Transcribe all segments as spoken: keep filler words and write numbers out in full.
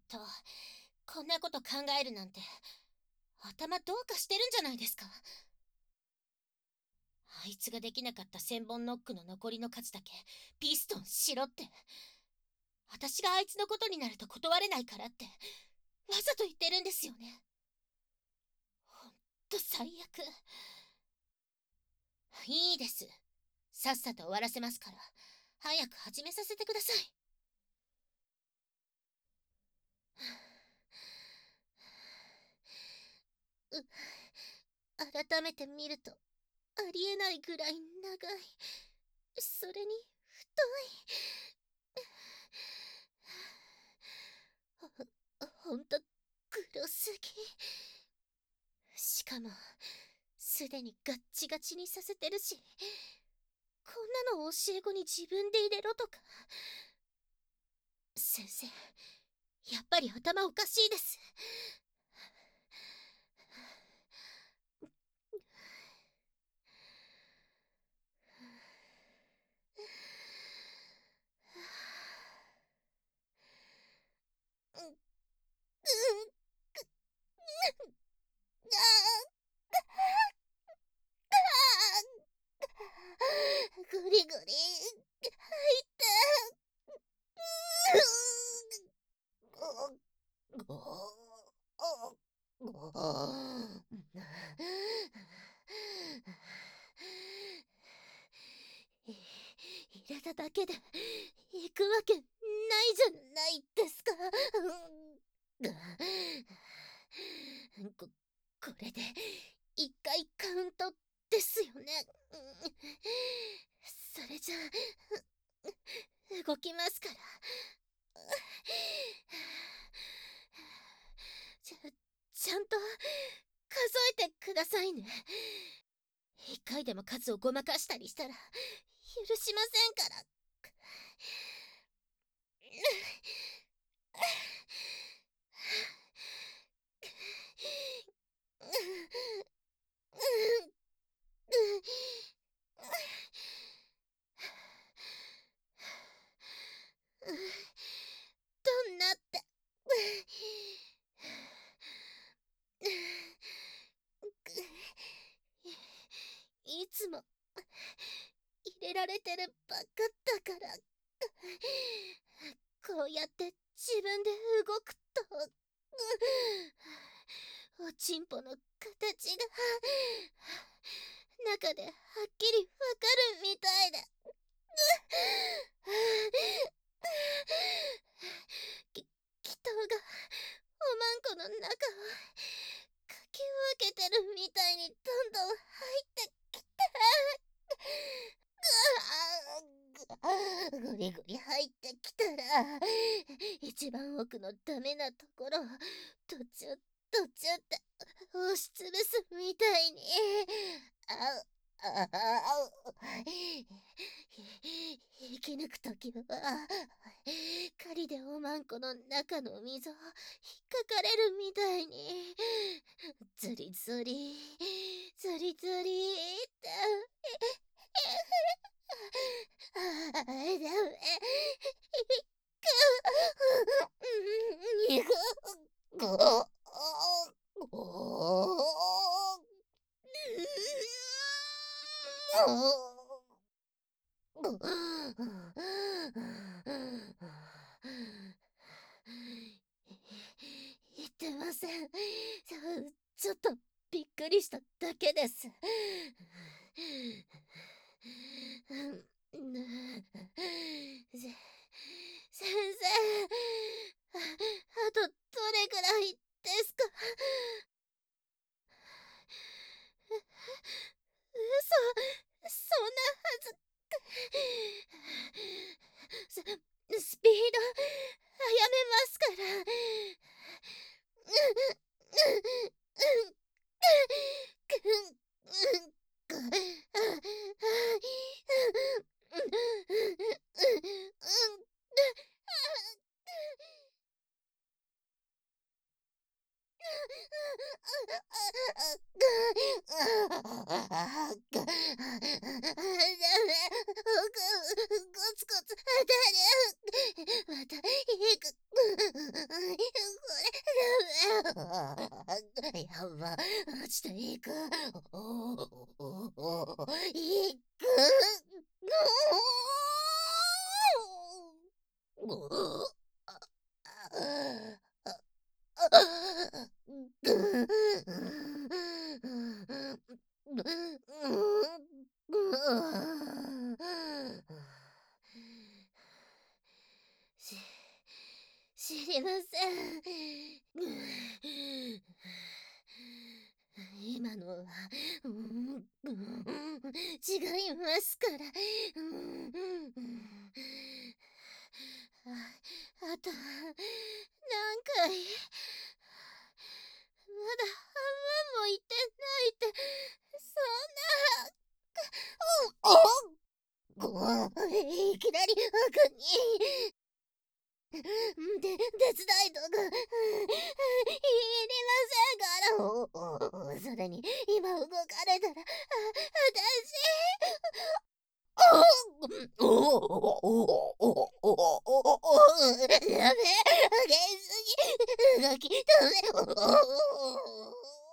と、こんなこと考えるなんて、頭どうかしてるんじゃないですか。あいつができなかった千本ノックの残りの数だけ、ピストンしろって。私があいつのことになると断れないからって、わざと言ってるんですよね。ほんと最悪。いいです。さっさと終わらせますから、早く始めさせてください。う、改めて見ると、ありえないぐらい長い。それに、太い。ほ、ほんと、黒すぎ。しかも、すでにガッチガチにさせてるし、こんなの教え子に自分で入れろとか。先生、やっぱり頭おかしいです。うん、うん、ああ、グリグリ、入って、ご、ご、ご、入れただけで行くわけないじゃないですか。こ、これで一回カウントですよね。それじゃあ動きますから。ちゃ、ちゃんと数えてくださいね。一回でも数をごまかしたりしたら許しませんから。どんなって。いつも入れられてるばっかだから。こうやって自分で動くと、おちんぽの形が中ではっきりわかるみたいで。き、祈祷がおまんこの中をかき分けてるみたいにどんどん入ってきて、ぐぐりぐり入ってきたら、一番奥のダメなところを途中途中って押しつぶすみたいに。あうあう生き抜くときは狩りでおまんこの中の溝を引っかかれるみたいに、ズリズリズリズリってああ、ダメ。ご、ご、ご、言ってません。ちょ、ちょっとびっくりしただけです。せ、先生、あ、あとどれぐらいですか？嘘、そんなはず。ス、スピード、速めますから。コツコツ当たる。また、いく。 知りません。今のは、うん、うん、違いますから。うん、あ、あと、何回。まだ半分もいってないって、そんな。おおいきなり赤に。で、手伝いとか、いりませんから。それに、今動かれたら、あ、私、おおおおおおおおダメ、激しすぎ、動き止め、おお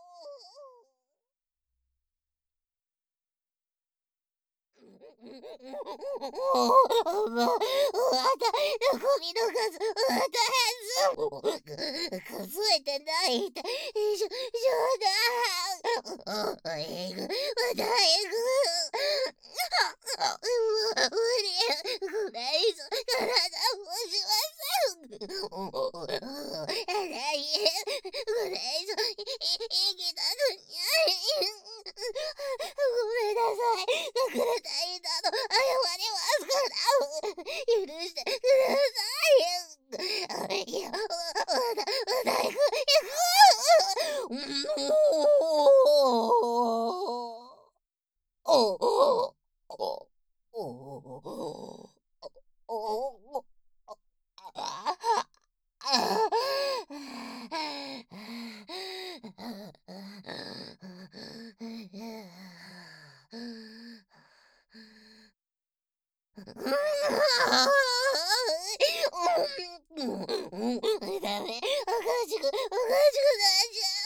おま、また、ゴミの数、また数、数えてないって、しょ、冗談。えぐ、またえぐ。無理、これ以上、体もしません。あらい、これ以上、い、いきたくない。ごめんなさい。隠れたいんだの、謝りますから。許してください。いや、まだ、まだ行く、行く。おおおおおおああダメ、おかしく、おかしくなっちゃ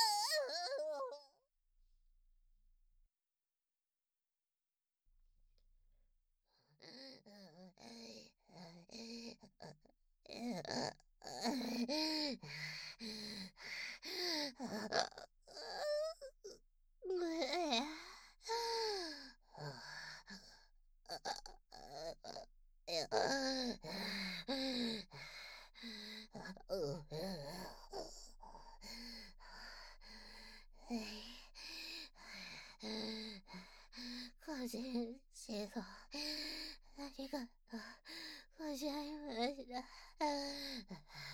個人集合、ありがとうございました。